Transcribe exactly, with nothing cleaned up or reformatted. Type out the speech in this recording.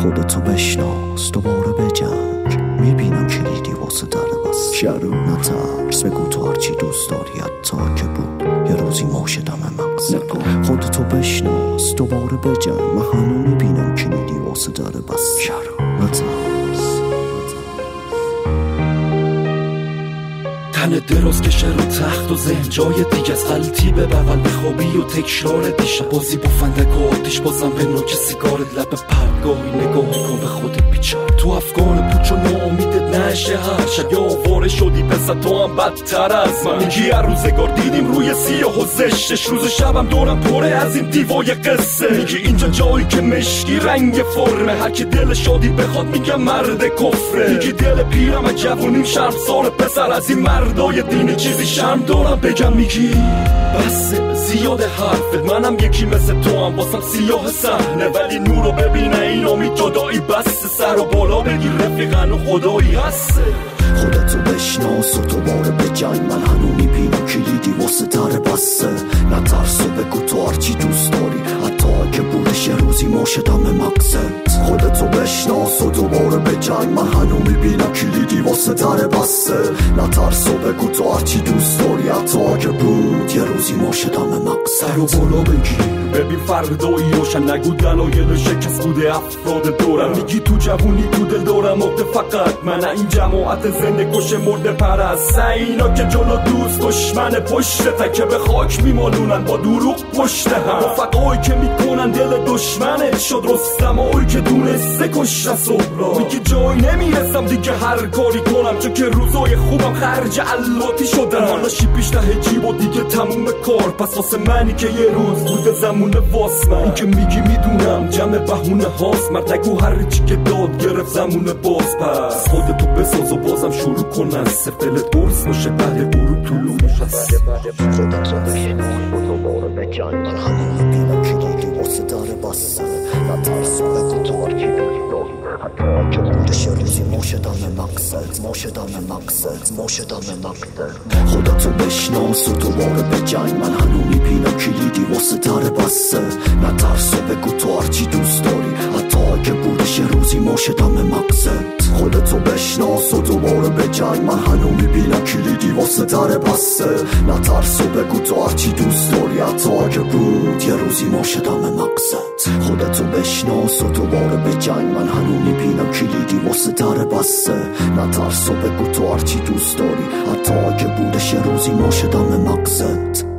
خودتو بشناس دوباره به جنگ، میبینم کلیدی واسه در بس. شروع نترس بگو تو هرچی دوست داری حتی که بود یه روزی ما شدم مقصد. خودتو بشناس دوباره به جنگ، من هنو میبینم کلیدی واسه در بس. شروع نترس تن دراز کشه رو تخت و ذهن جای دیگه از غلطی به بغل بخوابی و تکرار دیشب بازی با فندک و آتیش بازم به نوک سیگارت لب پرگاهی نگاه کن به خودت بیچار تو افغان پوچ و ناامیدت نشه هر شب یا آواره شدی پس تو هم بدتر از من. میگی هر روزگار دیدیم روی سیاه و زشتش روز و شبم دورم پره از این دیوای قصه. میگی اینجا جایی که مشکی رنگ فرمه هر کی دل شادی بخواد میگم مرد کفره. میگی دل پیرم از جوونیم شرم سال پسر از این مردای دینی چیزی شرم دارم بگم. میگی بس زیاد حرفت منم یکی مثل تو هم واسم سیاه صحنه ولی نورو ببینه این امید جدایی بسته سر و بالا بگیر رفیقن و خدایی هسته. خودتو بشناس و دوباره به جنگ، من هنو میبینم کلیدی واسه در بسته. نترس و بگو تو هرچی دوست داری حتی اگه بودش یه روزی ما شدم مقصد. خودتو بشناس و دوباره به جنگ، من هنو میبینم کلیدی واسه در بسته. نترس و بگو تو هرچی دوست داری حتی اگه بود یه روزی ما شدم مقصد. سر و بالا بگیر ببین فردایی روشن نگو دلایل شکست بوده افراد دورم. میگی تو جوونی تو دل دورم اقده فقط من این جماعت زنده کشه مرده پرست. اینا که جلو دوست دشمن پشت تکه به خاک میمالونن با دروغ پشت هم. رفقایی که میکنن دل دشمنت شد رستم اوی که دونسته کشت سهراب. میگی جای نمیرسم دیگه هر کاری کنم چون که روزای خوبم خرج علاتی شدن. حالا شی پیش ته جیب و دیگه تموم کار پس واسه منی که یه روز بوده زمون واس من. این که میگی میدونم جمع بهونه هاست مرد نگو هر چی که داد گرفت زمون باز. پس خودتو بساز و بازم شروع کنن سفلت برس باشه بعد غروب طلوع هست. خودتو بشناس و دوباره به جنگ، من هنو میبینم کلیدی واسه در بسته. نترس و بگو تو هرچی دوست داری حتی اگه بودش یه روزی ما شدم مقصد. ما شدم مقصد ما شدم مقصد. خودتو بشناس و دوباره به جنگ، من هنو میبینم کلیدی واسه در بسته. نترس و بگو تو هرچی دوست داری حتی اگه بودش یه روزی ما شدم مقصد. خودتو بشناس و دوباره به جنگ، من هنو میبینم کلیدی واسه در بسته. نترس و بگو تو هرچی دوست داری حتی اگه بود یه روزی ما شدم مقصد. خودتو بشناس و دوباره به جنگ، من هنو میبینم کلیدی واسه در بسته. نترس و بگو تو هرچی دوست داری حتی اگه بودش یه روزی ما شدم مقصد.